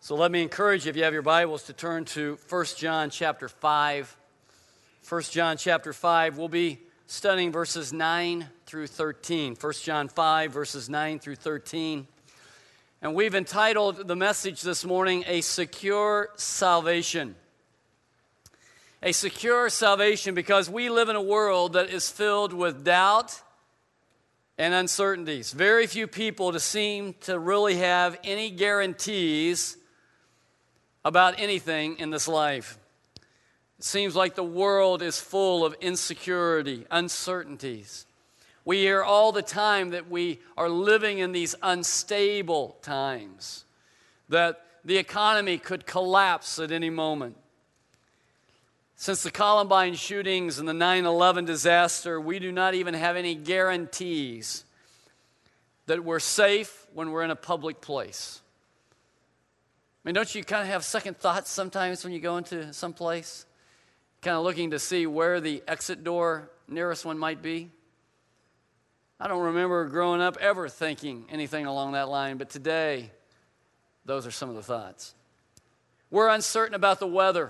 So let me encourage you, if you have your Bibles, to turn to 1 John chapter 5. 1 John chapter 5, we'll be studying verses 9 through 13. 1 John 5, verses 9 through 13. And we've entitled the message this morning, A Secure Salvation. A secure salvation, because we live in a world that is filled with doubt and uncertainties. Very few people seem to really have any guarantees about anything in this life. It seems like the world is full of insecurity, uncertainties. We hear all the time that we are living in these unstable times, that the economy could collapse at any moment. Since the Columbine shootings and the 9/11 disaster, we do not even have any guarantees that we're safe when we're in a public place. I mean, don't you kind of have second thoughts sometimes when you go into some place? Kind of looking to see where the exit door nearest one might be? I don't remember growing up ever thinking anything along that line, but today, those are some of the thoughts. We're uncertain about the weather.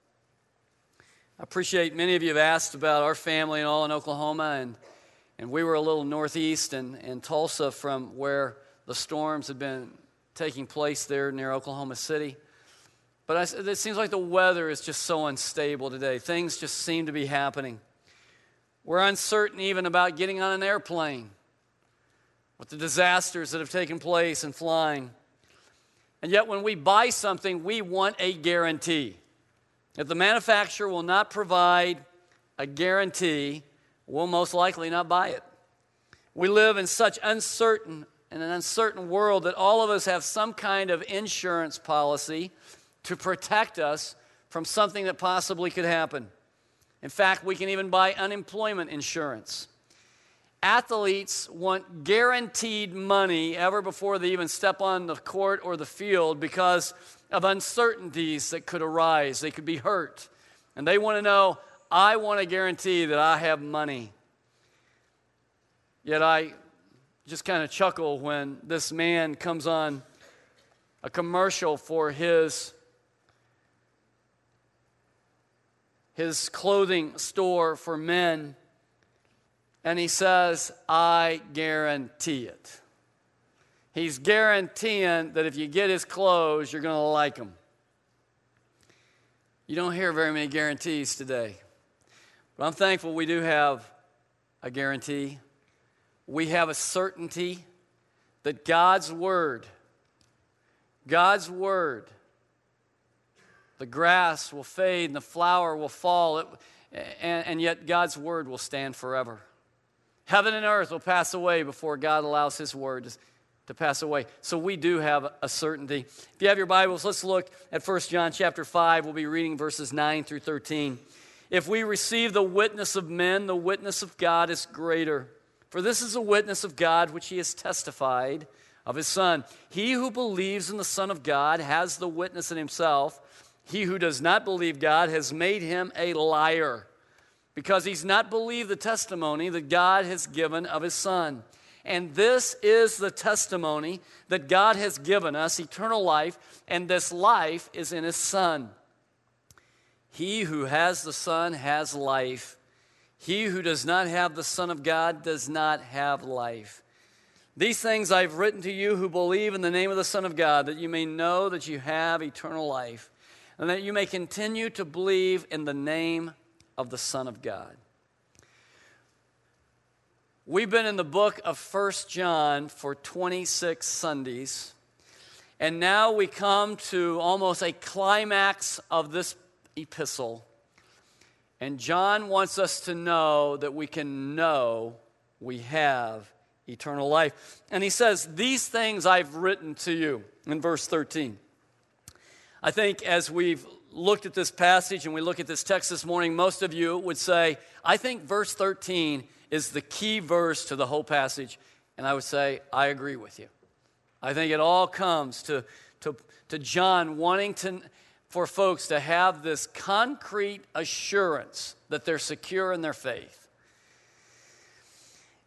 I appreciate many of you have asked about our family and all in Oklahoma, and we were a little northeast in Tulsa from where the storms had been taking place there near Oklahoma City. But it seems like the weather is just so unstable today. Things just seem to be happening. We're uncertain even about getting on an airplane with the disasters that have taken place in flying. And yet when we buy something, we want a guarantee. If the manufacturer will not provide a guarantee, we'll most likely not buy it. We live in an uncertain world that all of us have some kind of insurance policy to protect us from something that possibly could happen. In fact, we can even buy unemployment insurance. Athletes want guaranteed money ever before they even step on the court or the field because of uncertainties that could arise. They could be hurt. And they want to know, I want a guarantee that I have money. Yet I just kind of chuckle when this man comes on a commercial for his clothing store for men, and he says, I guarantee it. He's guaranteeing that if you get his clothes, you're going to like them. You don't hear very many guarantees today. But I'm thankful we do have a guarantee. We have a certainty that God's Word, the grass will fade and the flower will fall, and yet God's Word will stand forever. Heaven and earth will pass away before God allows His Word to pass away. So we do have a certainty. If you have your Bibles, let's look at 1 John chapter 5. We'll be reading verses 9 through 13. If we receive the witness of men, the witness of God is greater. For this is a witness of God which He has testified of His Son. He who believes in the Son of God has the witness in himself. He who does not believe God has made him a liar, because he's not believed the testimony that God has given of His Son. And this is the testimony that God has given us, eternal life, and this life is in His Son. He who has the Son has life. He who does not have the Son of God does not have life. These things I've written to you who believe in the name of the Son of God, that you may know that you have eternal life, and that you may continue to believe in the name of the Son of God. We've been in the book of 1 John for 26 Sundays, and now we come to almost a climax of this epistle. And John wants us to know that we can know we have eternal life. And he says, these things I've written to you, in verse 13. I think as we've looked at this passage and we look at this text this morning, most of you would say, I think verse 13 is the key verse to the whole passage. And I would say, I agree with you. I think it all comes to John wanting for folks to have this concrete assurance that they're secure in their faith.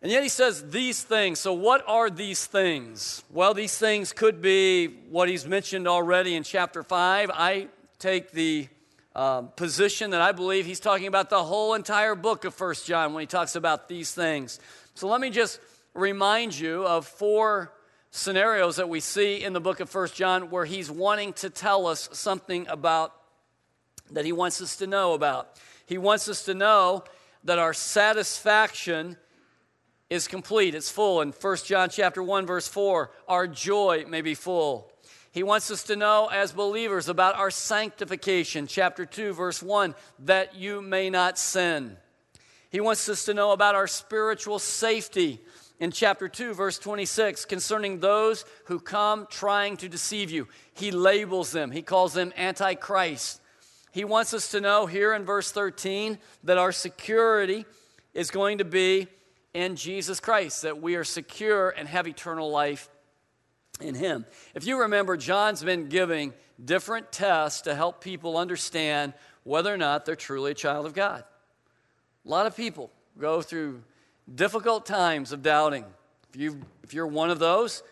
And yet he says these things. So what are these things? Well, these things could be what he's mentioned already in chapter 5. I take the position that I believe he's talking about the whole entire book of 1 John when he talks about these things. So let me just remind you of 4 scenarios that we see in the book of 1 John where he's wanting to tell us something about that he wants us to know about. He wants us to know that our satisfaction is complete, it's full. In 1 John chapter 1, verse 4, our joy may be full. He wants us to know as believers about our sanctification, chapter 2, verse 1, that you may not sin. He wants us to know about our spiritual safety in chapter 2, verse 26, concerning those who come trying to deceive you. He labels them. He calls them antichrist. He wants us to know here in verse 13 that our security is going to be in Jesus Christ, that we are secure and have eternal life in Him. If you remember, John's been giving different tests to help people understand whether or not they're truly a child of God. A lot of people go through difficult times of doubting. If you're one of those,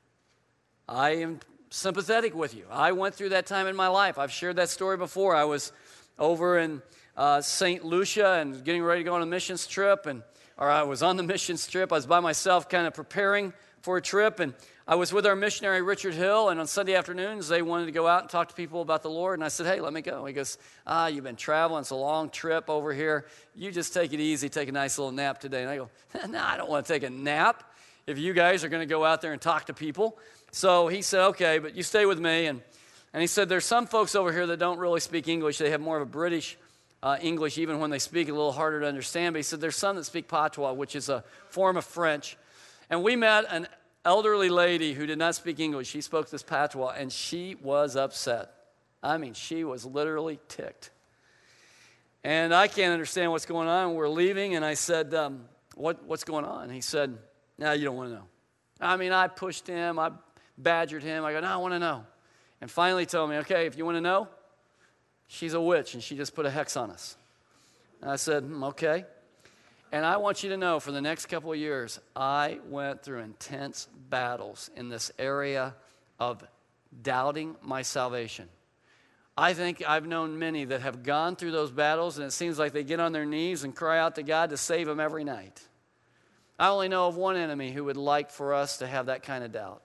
I am sympathetic with you. I went through that time in my life. I've shared that story before. I was over in St. Lucia and getting ready to go on a missions trip, or I was on the missions trip. I was by myself kind of preparing for a trip, and I was with our missionary, Richard Hill, and on Sunday afternoons, they wanted to go out and talk to people about the Lord, and I said, hey, let me go. He goes, you've been traveling. It's a long trip over here. You just take it easy, take a nice little nap today. And I go, no, I don't want to take a nap if you guys are going to go out there and talk to people. So he said, okay, but you stay with me. And he said, there's some folks over here that don't really speak English. They have more of a British English, even when they speak it, a little harder to understand. But he said, there's some that speak patois, which is a form of French. And we met an elderly lady who did not speak English. She spoke this patois, and she was upset. I mean, she was literally ticked. And I can't understand what's going on. We're leaving, and I said, what's going on? And he said, no, you don't want to know. I mean, I pushed him. I badgered him. I go, no, I want to know. And finally he told me, okay, if you want to know, she's a witch, and she just put a hex on us. And I said, okay. And I want you to know, for the next couple of years, I went through intense battles in this area of doubting my salvation. I think I've known many that have gone through those battles, and it seems like they get on their knees and cry out to God to save them every night. I only know of one enemy who would like for us to have that kind of doubt.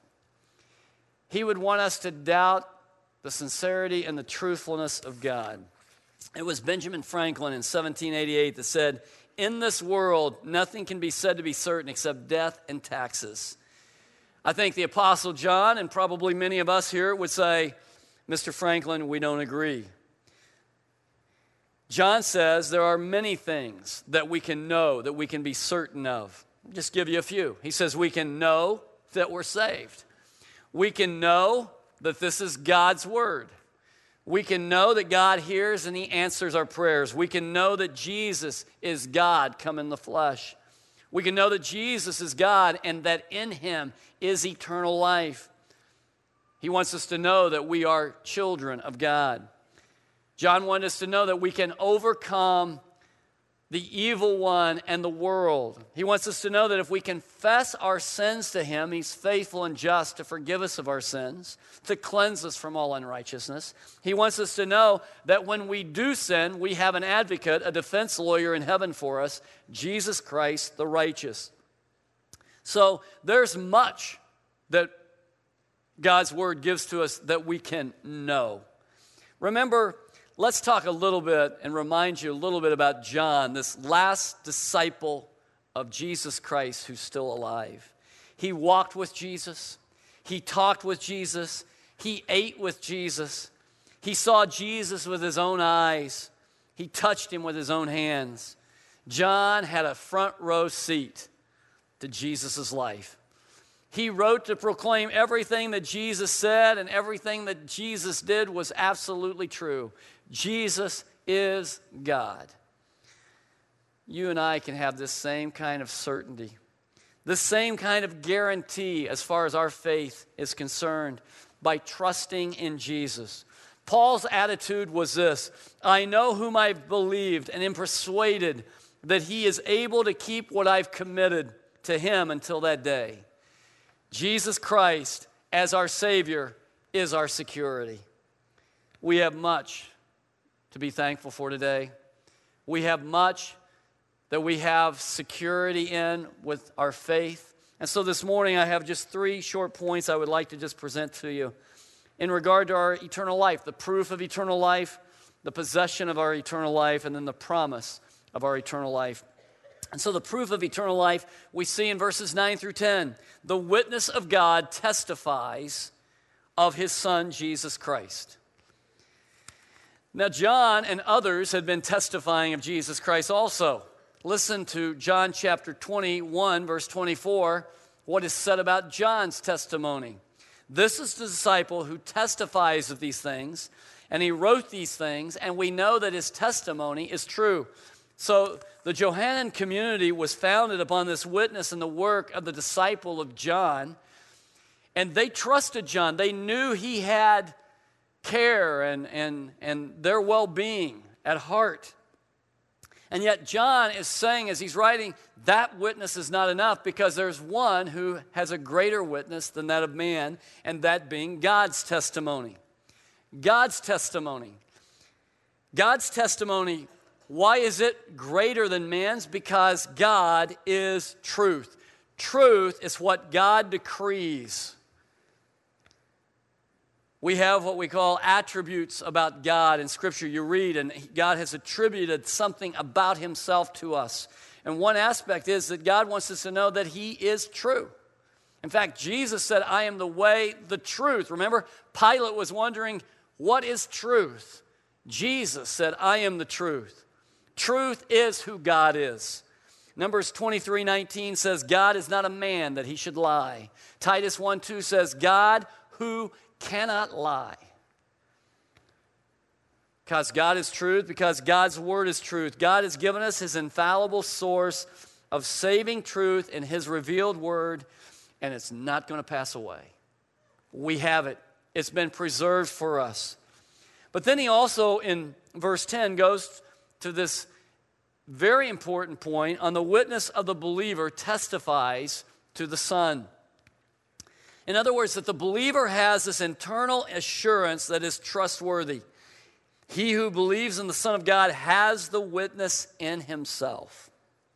He would want us to doubt the sincerity and the truthfulness of God. It was Benjamin Franklin in 1788 that said, in this world, nothing can be said to be certain except death and taxes. I think the Apostle John, and probably many of us here, would say, Mr. Franklin, we don't agree. John says there are many things that we can know, that we can be certain of. I'll just give you a few. He says we can know that we're saved. We can know that this is God's word. We can know that God hears and He answers our prayers. We can know that Jesus is God come in the flesh. We can know that Jesus is God and that in Him is eternal life. He wants us to know that we are children of God. John wanted us to know that we can overcome the evil one and the world. He wants us to know that if we confess our sins to Him, He's faithful and just to forgive us of our sins, to cleanse us from all unrighteousness. He wants us to know that when we do sin, we have an advocate, a defense lawyer in heaven for us, Jesus Christ the righteous. So there's much that God's word gives to us that we can know. Remember, let's talk a little bit and remind you a little bit about John, this last disciple of Jesus Christ who's still alive. He walked with Jesus. He talked with Jesus. He ate with Jesus. He saw Jesus with his own eyes. He touched Him with his own hands. John had a front row seat to Jesus' life. He wrote to proclaim everything that Jesus said, and everything that Jesus did was absolutely true. Jesus is God. You and I can have this same kind of certainty, this same kind of guarantee as far as our faith is concerned by trusting in Jesus. Paul's attitude was this: I know whom I've believed and am persuaded that He is able to keep what I've committed to him until that day. Jesus Christ, as our Savior, is our security. We have much to be thankful for today. We have much that we have security in with our faith. And so this morning I have just 3 short points I would like to just present to you in regard to our eternal life, the proof of eternal life, the possession of our eternal life, and then the promise of our eternal life. And so the proof of eternal life we see in verses 9 through 10. The witness of God testifies of his Son, Jesus Christ. Now, John and others had been testifying of Jesus Christ also. Listen to John chapter 21, verse 24, what is said about John's testimony. This is the disciple who testifies of these things, and he wrote these things, and we know that his testimony is true. So the Johannine community was founded upon this witness and the work of the disciple of John, and they trusted John. They knew he had care and their well-being at heart. And yet John is saying as he's writing, that witness is not enough because there's one who has a greater witness than that of man, and that being God's testimony. God's testimony. God's testimony, why is it greater than man's? Because God is truth. Truth is what God decrees. We have what we call attributes about God in Scripture. You read, and God has attributed something about himself to us. And one aspect is that God wants us to know that he is true. In fact, Jesus said, I am the way, the truth. Remember, Pilate was wondering, what is truth? Jesus said, I am the truth. Truth is who God is. Numbers 23:19 says, God is not a man that he should lie. Titus 1:2 says, God who cannot lie. Because God is truth, because God's word is truth. God has given us his infallible source of saving truth in his revealed word, and it's not going to pass away. We have it. It's been preserved for us. But then he also, in verse 10, goes to this very important point on the witness of the believer testifies to the Son. In other words, that the believer has this internal assurance that is trustworthy. He who believes in the Son of God has the witness in himself.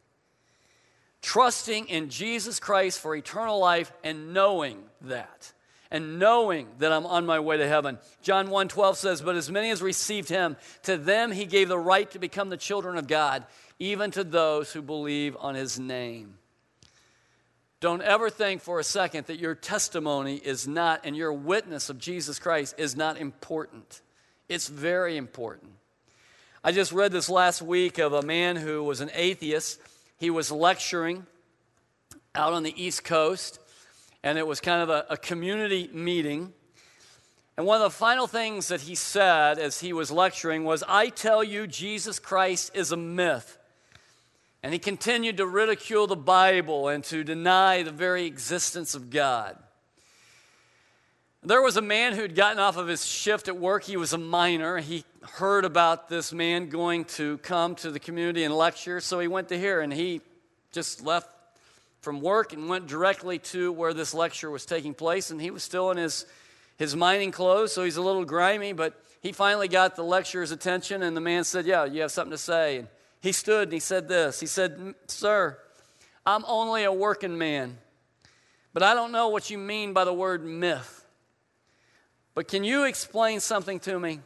Trusting in Jesus Christ for eternal life and knowing that. And knowing that I'm on my way to heaven. John 1:12 says, but as many as received him, to them he gave the right to become the children of God, even to those who believe on his name. Don't ever think for a second that your testimony is not, and your witness of Jesus Christ is not important. It's very important. I just read this last week of a man who was an atheist. He was lecturing out on the East Coast, and it was kind of a community meeting. And one of the final things that he said as he was lecturing was, I tell you, Jesus Christ is a myth. And he continued to ridicule the Bible and to deny the very existence of God. There was a man who had gotten off of his shift at work. He was a miner. He heard about this man going to come to the community and lecture, so he went to hear, and he just left from work and went directly to where this lecture was taking place, and he was still in his mining clothes, so he's a little grimy, but he finally got the lecturer's attention, and the man said, yeah, you have something to say. And he stood and he said this. He said, sir, I'm only a working man, but I don't know what you mean by the word myth. But can you explain something to me?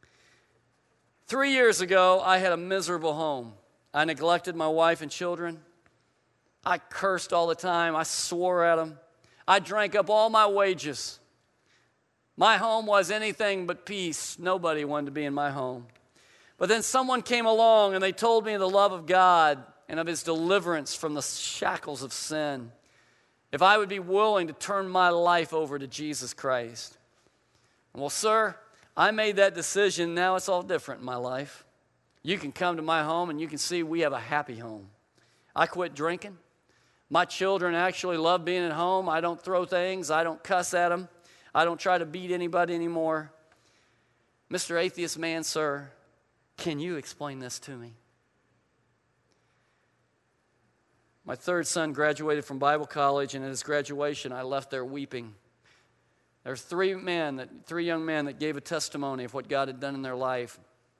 3 years ago, I had a miserable home. I neglected my wife and children. I cursed all the time. I swore at them. I drank up all my wages. My home was anything but peace. Nobody wanted to be in my home. But then someone came along and they told me the love of God and of his deliverance from the shackles of sin. If I would be willing to turn my life over to Jesus Christ. Well, sir, I made that decision. Now it's all different in my life. You can come to my home and you can see we have a happy home. I quit drinking. My children actually love being at home. I don't throw things. I don't cuss at them. I don't try to beat anybody anymore. Mr. Atheist man, sir, can you explain this to me? My third son graduated from Bible college, and at his graduation, I left there weeping. There were three young men that gave a testimony of what God had done in their life.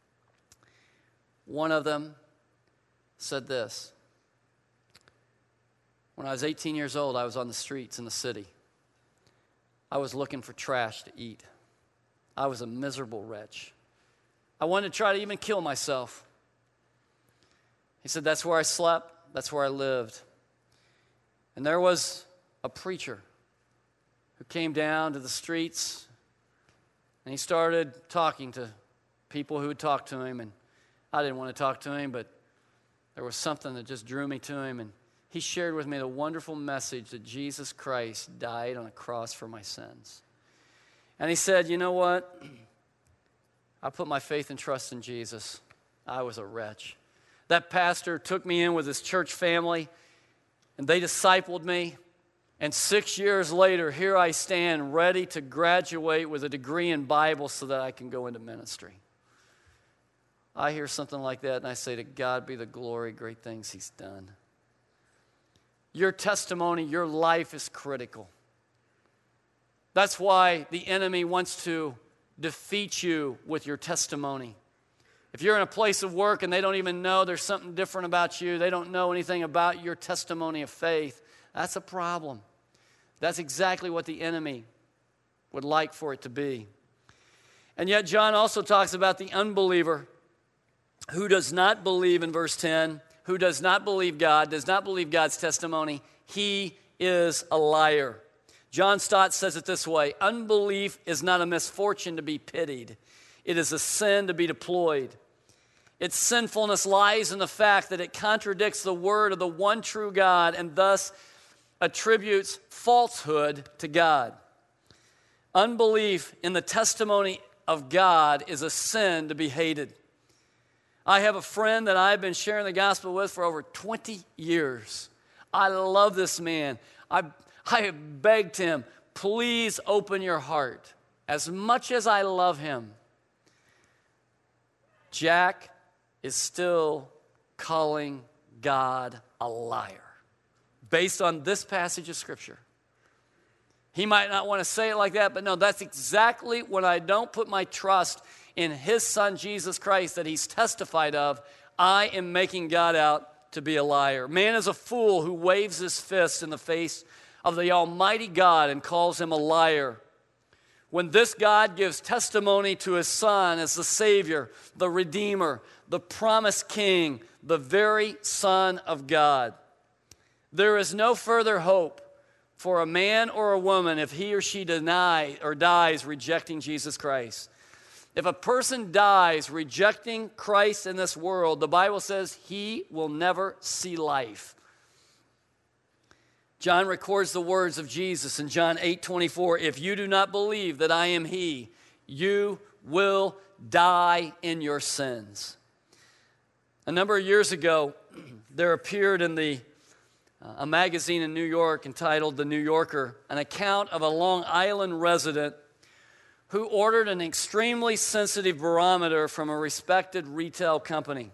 One of them said this: when I was 18 years old, I was on the streets in the city. I was looking for trash to eat. I was a miserable wretch. I wanted to try to even kill myself. He said, that's where I slept, that's where I lived. And there was a preacher who came down to the streets, and he started talking to people who would talk to him, and I didn't want to talk to him, but there was something that just drew me to him, and he shared with me the wonderful message that Jesus Christ died on a cross for my sins. And he said, you know what? I put my faith and trust in Jesus. I was a wretch. That pastor took me in with his church family, and they discipled me. And 6 years later, here I stand ready to graduate with a degree in Bible so that I can go into ministry. I hear something like that, and I say, to God be the glory, great things he's done. Your testimony, your life is critical. That's why the enemy wants to defeat you with your testimony. If you're in a place of work and they don't even know there's something different about you, they don't know anything about your testimony of faith, that's a problem. That's exactly what the enemy would like for it to be. And yet John also talks about the unbeliever who does not believe, in verse 10, who does not believe God, does not believe God's testimony. He is a liar. John Stott says it this way: unbelief is not a misfortune to be pitied. It is a sin to be deployed. Its sinfulness lies in the fact that it contradicts the word of the one true God and thus attributes falsehood to God. Unbelief in the testimony of God is a sin to be hated. I have a friend that I've been sharing the gospel with for over 20 years. I love this man. I have begged him, please open your heart. As much as I love him, Jack is still calling God a liar based on this passage of Scripture. He might not want to say it like that, but no, that's exactly when I don't put my trust in his Son, Jesus Christ, that he's testified of, I am making God out to be a liar. Man is a fool who waves his fist in the face of the Almighty God and calls him a liar. When this God gives testimony to his Son as the Savior, the Redeemer, the promised King, the very Son of God, there is no further hope for a man or a woman if he or she denies or dies rejecting Jesus Christ. If a person dies rejecting Christ in this world, the Bible says he will never see life. John records the words of Jesus in John 8:24. If you do not believe that I am he, you will die in your sins. A number of years ago, there appeared in a magazine in New York entitled The New Yorker an account of a Long Island resident who ordered an extremely sensitive barometer from a respected retail company.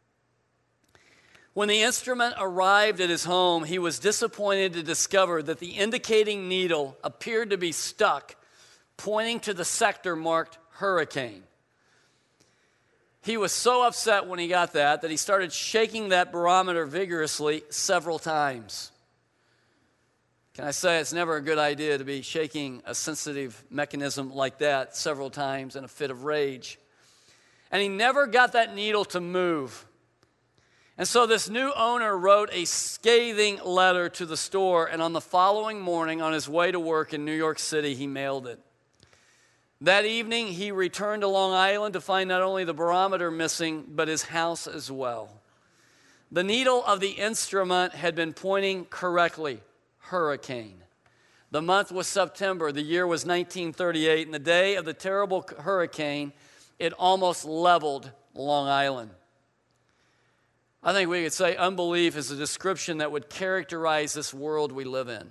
When the instrument arrived at his home, he was disappointed to discover that the indicating needle appeared to be stuck, pointing to the sector marked hurricane. He was so upset when he got that he started shaking that barometer vigorously several times. Can I say it's never a good idea to be shaking a sensitive mechanism like that several times in a fit of rage. And he never got that needle to move. And so this new owner wrote a scathing letter to the store, and on the following morning, on his way to work in New York City, he mailed it. That evening, he returned to Long Island to find not only the barometer missing, but his house as well. The needle of the instrument had been pointing correctly, hurricane. The month was September, the year was 1938, and the day of the terrible hurricane, it almost leveled Long Island. I think we could say unbelief is a description that would characterize this world we live in.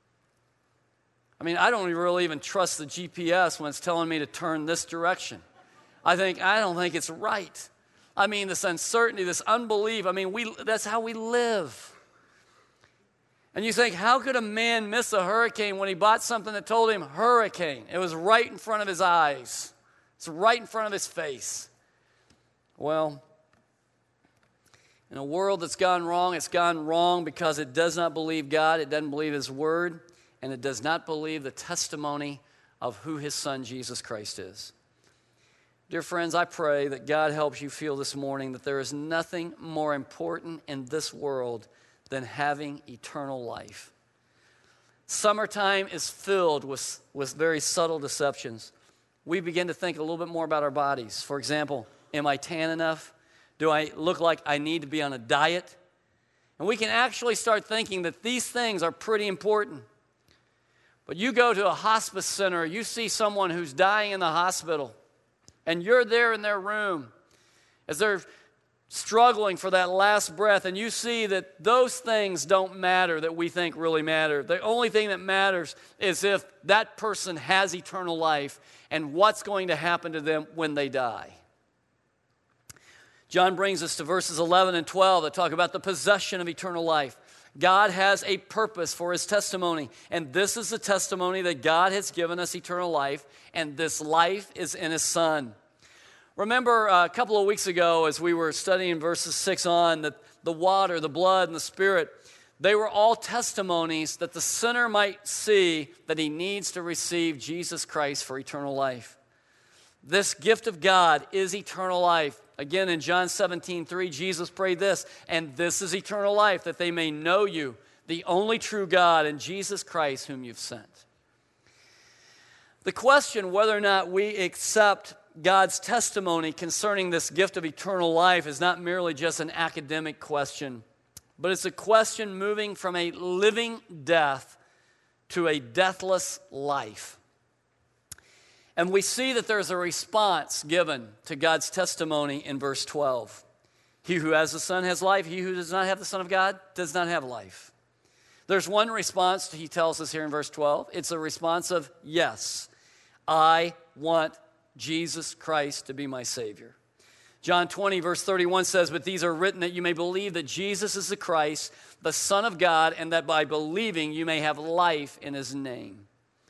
I mean, I don't really even trust the GPS when it's telling me to turn this direction. I don't think it's right. I mean, this uncertainty, this unbelief, that's how we live. And you think, how could a man miss a hurricane when he bought something that told him hurricane? It was right in front of his eyes. It's right in front of his face. Well, in a world that's gone wrong, it's gone wrong because it does not believe God, it doesn't believe His Word, and it does not believe the testimony of who His Son, Jesus Christ, is. Dear friends, I pray that God helps you feel this morning that there is nothing more important in this world than having eternal life. Summertime is filled with very subtle deceptions. We begin to think a little bit more about our bodies. For example, am I tan enough? Do I look like I need to be on a diet? And we can actually start thinking that these things are pretty important. But you go to a hospice center, you see someone who's dying in the hospital, and you're there in their room as they're struggling for that last breath, and you see that those things don't matter that we think really matter. The only thing that matters is if that person has eternal life and what's going to happen to them when they die. John brings us to verses 11 and 12 that talk about the possession of eternal life. God has a purpose for His testimony, and this is the testimony that God has given us eternal life, and this life is in His Son. Remember a couple of weeks ago as we were studying verses 6 on, that the water, the blood, and the Spirit, they were all testimonies that the sinner might see that he needs to receive Jesus Christ for eternal life. This gift of God is eternal life. Again, in John 17:3, Jesus prayed this, and this is eternal life, that they may know you, the only true God, and Jesus Christ whom you've sent. The question whether or not we accept God's testimony concerning this gift of eternal life is not merely just an academic question, but it's a question moving from a living death to a deathless life. And we see that there's a response given to God's testimony in verse 12. He who has the Son has life. He who does not have the Son of God does not have life. There's one response he tells us here in verse 12. It's a response of, yes, I want Jesus Christ to be my Savior. John 20, verse 31 says, but these are written that you may believe that Jesus is the Christ, the Son of God, and that by believing you may have life in His name.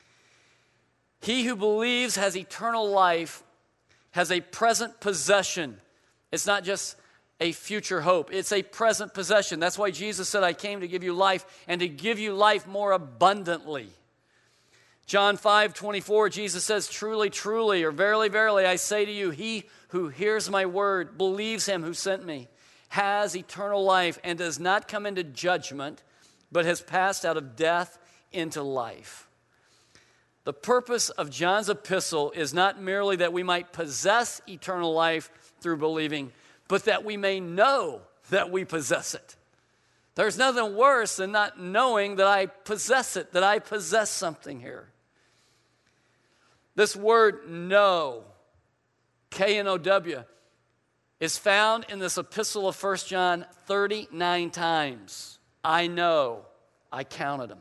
He who believes has eternal life, has a present possession. It's not just a future hope. It's a present possession. That's why Jesus said, I came to give you life and to give you life more abundantly. John 5:24, Jesus says, truly, truly, or verily, verily, I say to you, he who hears my word, believes Him who sent me, has eternal life and does not come into judgment, but has passed out of death into life. The purpose of John's epistle is not merely that we might possess eternal life through believing, but that we may know that we possess it. There's nothing worse than not knowing that I possess it, that I possess something here. This word know, K-N-O-W, is found in this epistle of 1 John 39 times. I know, I counted them.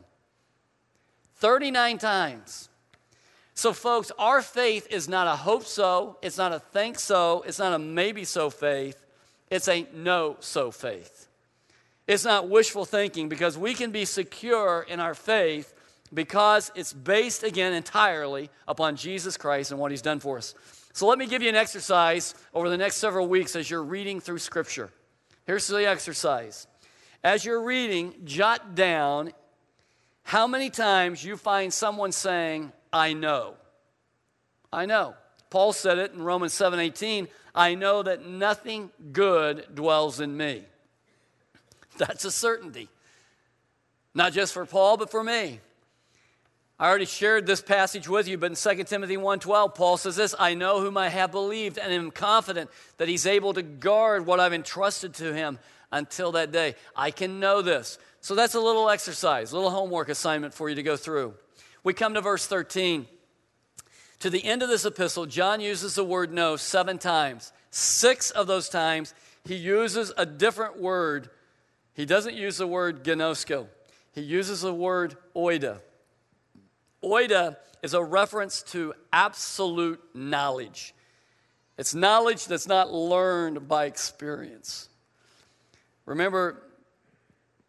39 times. So folks, our faith is not a hope so, it's not a think so, it's not a maybe so faith, it's a know so faith. It's not wishful thinking because we can be secure in our faith because it's based again entirely upon Jesus Christ and what He's done for us. So let me give you an exercise over the next several weeks as you're reading through Scripture. Here's the exercise. As you're reading, jot down how many times you find someone saying, I know. I know. Paul said it in Romans 7:18, I know that nothing good dwells in me. That's a certainty. Not just for Paul, but for me. I already shared this passage with you, but in 2 Timothy 1:12, Paul says this, I know whom I have believed and am confident that He's able to guard what I've entrusted to Him until that day. I can know this. So that's a little exercise, a little homework assignment for you to go through. We come to verse 13. To the end of this epistle, John uses the word know 7 times. 6 of those times, he uses a different word. He doesn't use the word gnosko. He uses the word oida. Oida is a reference to absolute knowledge. It's knowledge that's not learned by experience. Remember,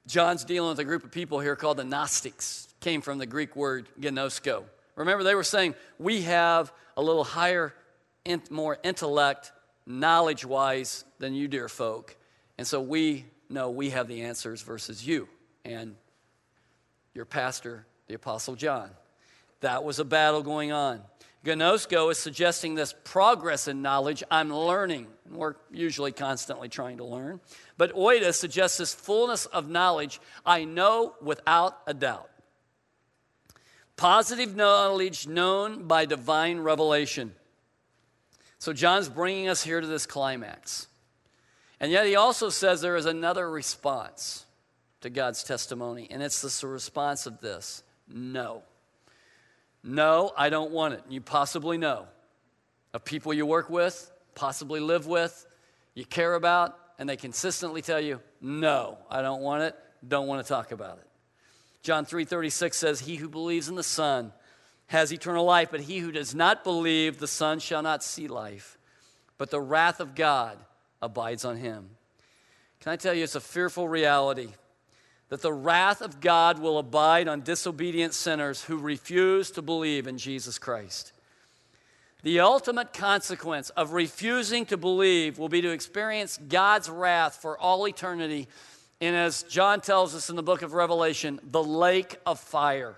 John's dealing with a group of people here called the Gnostics. Came from the Greek word gnosko. Remember, they were saying, we have a little higher, more intellect, knowledge-wise than you, dear folk. And so we know we have the answers versus you and your pastor, the Apostle John. That was a battle going on. Gnosko is suggesting this progress in knowledge. I'm learning. We're usually constantly trying to learn. But oida suggests this fullness of knowledge. I know without a doubt. Positive knowledge known by divine revelation. So John's bringing us here to this climax. And yet he also says there is another response to God's testimony. And it's the response of this: no. No, I don't want it. You possibly know of people you work with, possibly live with, you care about, and they consistently tell you, no, I don't want it, don't want to talk about it. John 3:36 says, he who believes in the Son has eternal life, but he who does not believe the Son shall not see life, but the wrath of God abides on him. Can I tell you, it's a fearful reality that the wrath of God will abide on disobedient sinners who refuse to believe in Jesus Christ. The ultimate consequence of refusing to believe will be to experience God's wrath for all eternity, and as John tells us in the book of Revelation, the lake of fire.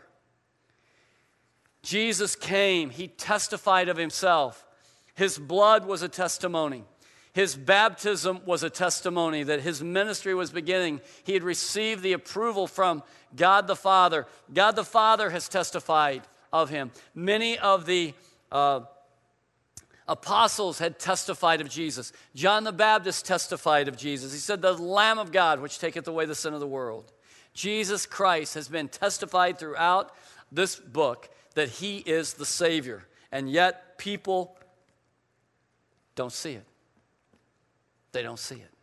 Jesus came, he testified of himself. His blood was a testimony. His baptism was a testimony that his ministry was beginning. He had received the approval from God the Father. God the Father has testified of him. Many of the apostles had testified of Jesus. John the Baptist testified of Jesus. He said, the Lamb of God, which taketh away the sin of the world. Jesus Christ has been testified throughout this book that he is the Savior. And yet people don't see it. They don't see it.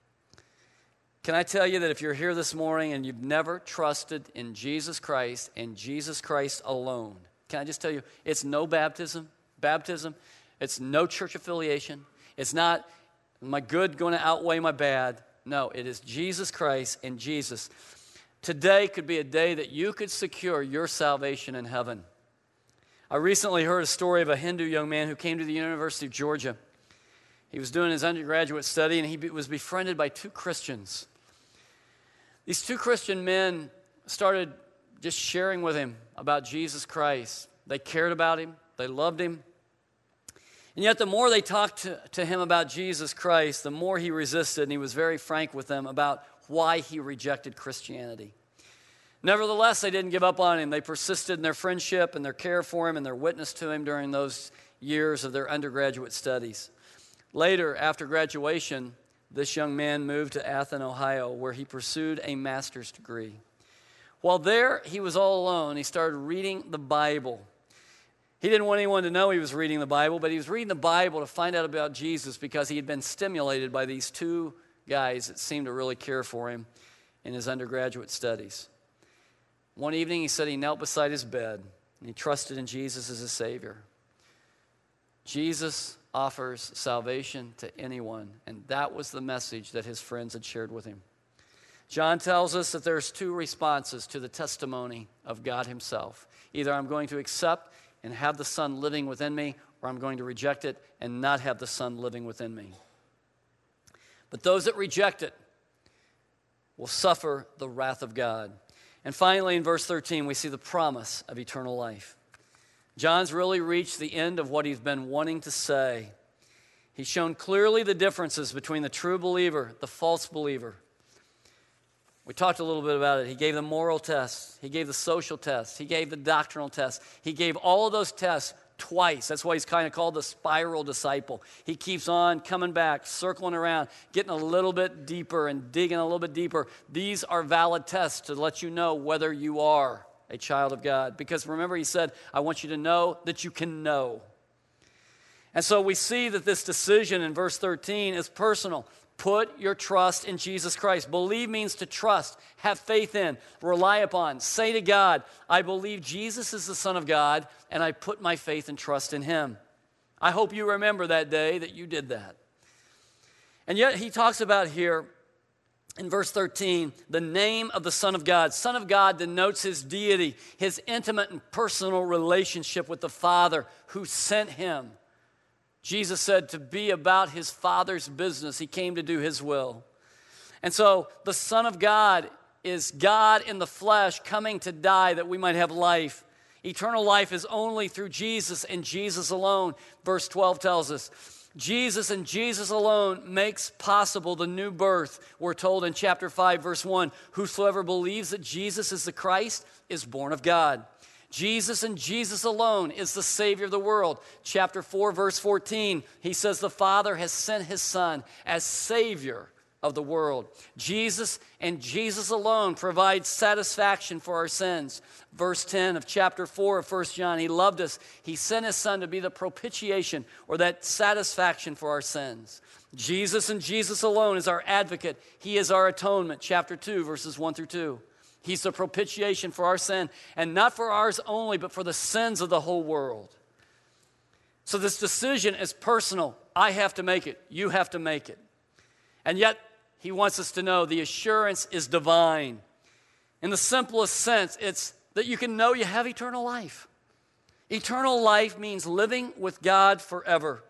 Can I tell you that if you're here this morning and you've never trusted in Jesus Christ and Jesus Christ alone, can I just tell you, it's no baptism, it's no church affiliation, it's not my good going to outweigh my bad. No, it is Jesus Christ and Jesus. Today could be a day that you could secure your salvation in heaven. I recently heard a story of a Hindu young man who came to the University of Georgia. He was doing his undergraduate study, and he was befriended by two Christians. These two Christian men started just sharing with him about Jesus Christ. They cared about him. They loved him. And yet the more they talked to him about Jesus Christ, the more he resisted, and he was very frank with them about why he rejected Christianity. Nevertheless, they didn't give up on him. They persisted in their friendship and their care for him and their witness to him during those years of their undergraduate studies. Later, after graduation, this young man moved to Athens, Ohio, where he pursued a master's degree. While there, he was all alone. He started reading the Bible. He didn't want anyone to know he was reading the Bible, but he was reading the Bible to find out about Jesus because he had been stimulated by these two guys that seemed to really care for him in his undergraduate studies. One evening, he said he knelt beside his bed, and he trusted in Jesus as his Savior. Jesus offers salvation to anyone, and that was the message that his friends had shared with him. John tells us that there's two responses to the testimony of God himself. Either I'm going to accept and have the Son living within me, or I'm going to reject it and not have the Son living within me. But those that reject it will suffer the wrath of God. And finally, in verse 13, we see the promise of eternal life. John's really reached the end of what he's been wanting to say. He's shown clearly the differences between the true believer, the false believer. We talked a little bit about it. He gave the moral test. He gave the social test. He gave the doctrinal test. He gave all of those tests twice. That's why he's kind of called the spiral disciple. He keeps on coming back, circling around, getting a little bit deeper and digging a little bit deeper. These are valid tests to let you know whether you are a child of God. Because remember, he said, I want you to know that you can know. And so we see that this decision in verse 13 is personal. Put your trust in Jesus Christ. Believe means to trust, have faith in, rely upon. Say to God, I believe Jesus is the Son of God, and I put my faith and trust in him. I hope you remember that day that you did that. And yet he talks about here In verse 13, the name of the Son of God. Son of God denotes his deity, his intimate and personal relationship with the Father who sent him. Jesus said to be about his Father's business. He came to do his will. And so the Son of God is God in the flesh coming to die that we might have life. Eternal life is only through Jesus and Jesus alone. Verse 12 tells us, Jesus and Jesus alone makes possible the new birth. We're told in chapter 5, verse 1, whosoever believes that Jesus is the Christ is born of God. Jesus and Jesus alone is the Savior of the world. Chapter 4, verse 14, he says the Father has sent his Son as Savior of the world. Jesus and Jesus alone provides satisfaction for our sins. Verse 10 of chapter 4 of 1 John, he loved us. He sent his Son to be the propitiation, or that satisfaction for our sins. Jesus and Jesus alone is our advocate. He is our atonement. Chapter 2, verses 1 through 2. He's the propitiation for our sin, and not for ours only, but for the sins of the whole world. So this decision is personal. I have to make it. You have to make it. And yet, he wants us to know the assurance is divine. In the simplest sense, it's that you can know you have eternal life. Eternal life means living with God forever.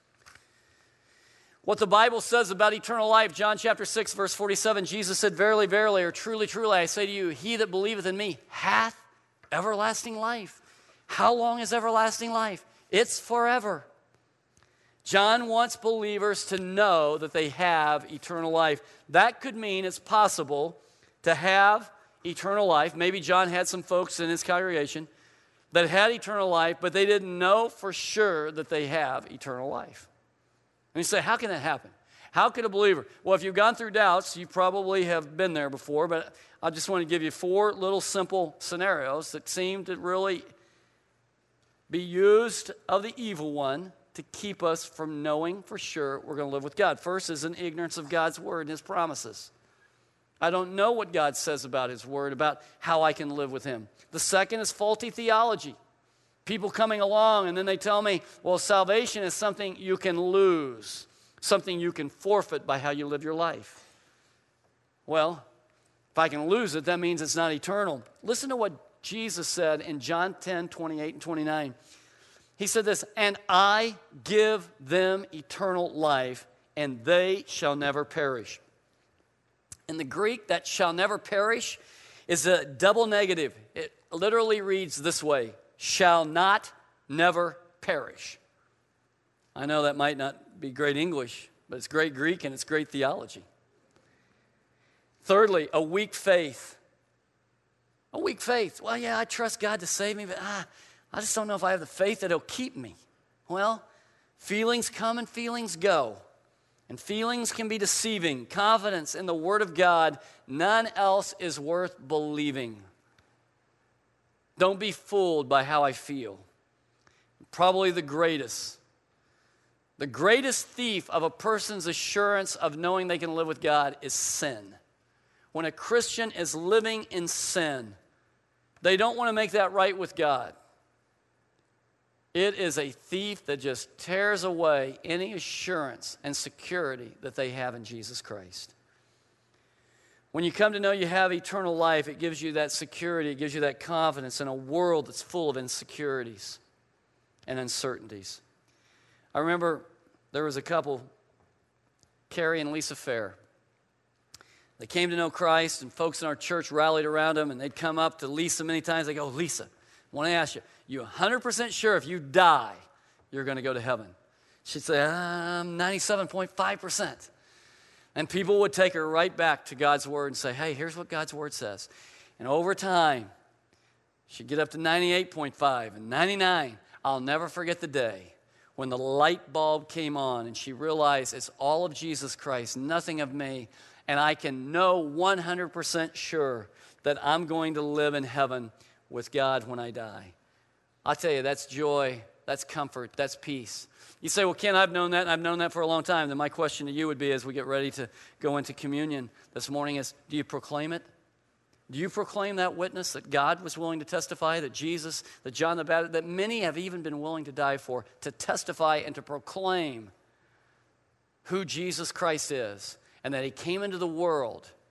What the Bible says about eternal life, John chapter 6, verse 47, Jesus said, verily, verily, or truly, truly, I say to you, he that believeth in me hath everlasting life. How long is everlasting life? It's forever. John wants believers to know that they have eternal life. That could mean it's possible to have eternal life. Maybe John had some folks in his congregation that had eternal life, but they didn't know for sure that they have eternal life. And you say, how can that happen? How could a believer? Well, if you've gone through doubts, you probably have been there before, but I just want to give you 4 little simple scenarios that seem to really be used of the evil one to keep us from knowing for sure we're going to live with God. First is an ignorance of God's word and his promises. I don't know what God says about his word, about how I can live with him. The second is faulty theology. People coming along and then they tell me, well, salvation is something you can lose, something you can forfeit by how you live your life. Well, if I can lose it, that means it's not eternal. Listen to what Jesus said in John 10, 28 and 29. He said this, and I give them eternal life, and they shall never perish. In the Greek, that shall never perish is a double negative. It literally reads this way, shall not never perish. I know that might not be great English, but it's great Greek and it's great theology. Thirdly, a weak faith. A weak faith. Well, yeah, I trust God to save me, but I just don't know if I have the faith that he'll keep me. Well, feelings come and feelings go. And feelings can be deceiving. Confidence in the Word of God, none else is worth believing. Don't be fooled by how I feel. Probably the greatest thief of a person's assurance of knowing they can live with God is sin. When a Christian is living in sin, they don't want to make that right with God. It is a thief that just tears away any assurance and security that they have in Jesus Christ. When you come to know you have eternal life, it gives you that security, it gives you that confidence in a world that's full of insecurities and uncertainties. I remember there was a couple, Carrie and Lisa Fair. They came to know Christ, and folks in our church rallied around them, and they'd come up to Lisa many times. They go, Lisa, I want to ask you, you 100% sure if you die, you're going to go to heaven? She'd say, 97.5%. And people would take her right back to God's word and say, hey, here's what God's word says. And over time, she'd get up to 98.5 and 99. I'll never forget the day when the light bulb came on and she realized it's all of Jesus Christ, nothing of me, and I can know 100% sure that I'm going to live in heaven with God when I die. I'll tell you, that's joy, that's comfort, that's peace. You say, well, Ken, I've known that, and I've known that for a long time. Then my question to you would be, as we get ready to go into communion this morning, is, do you proclaim it? Do you proclaim that witness that God was willing to testify, that Jesus, that John the Baptist, that many have even been willing to die for, to testify and to proclaim who Jesus Christ is, and that he came into the world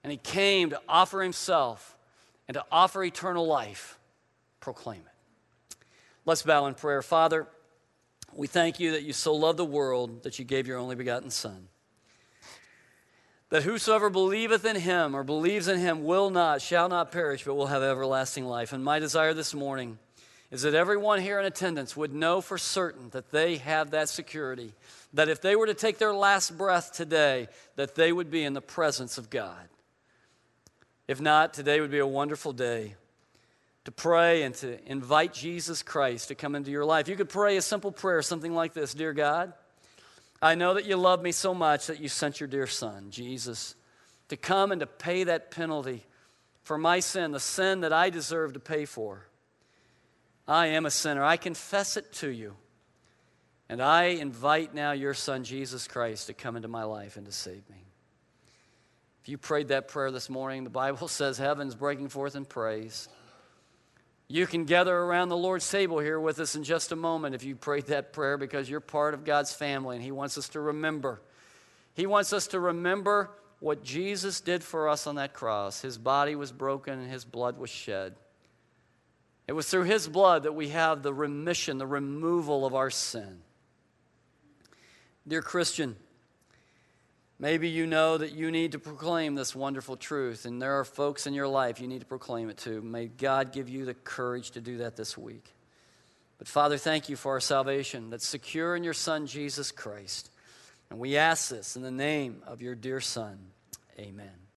and he came to offer himself and to offer eternal life. Proclaim it. Let's bow in prayer. Father, we thank you that you so loved the world that you gave your only begotten Son, that whosoever believeth in him or believes in him shall not perish, but will have everlasting life. And my desire this morning is that everyone here in attendance would know for certain that they have that security, that if they were to take their last breath today, that they would be in the presence of God. If not, today would be a wonderful day to pray and to invite Jesus Christ to come into your life. You could pray a simple prayer, something like this: Dear God, I know that you love me so much that you sent your dear Son, Jesus, to come and to pay that penalty for my sin, the sin that I deserve to pay for. I am a sinner. I confess it to you. And I invite now your Son, Jesus Christ, to come into my life and to save me. If you prayed that prayer this morning, the Bible says heaven's breaking forth in praise. You can gather around the Lord's table here with us in just a moment if you prayed that prayer, because you're part of God's family and he wants us to remember. He wants us to remember what Jesus did for us on that cross. His body was broken and his blood was shed. It was through his blood that we have the remission, the removal of our sin. Dear Christian, maybe you know that you need to proclaim this wonderful truth, and there are folks in your life you need to proclaim it to. May God give you the courage to do that this week. But Father, thank you for our salvation that's secure in your Son, Jesus Christ. And we ask this in the name of your dear Son. Amen.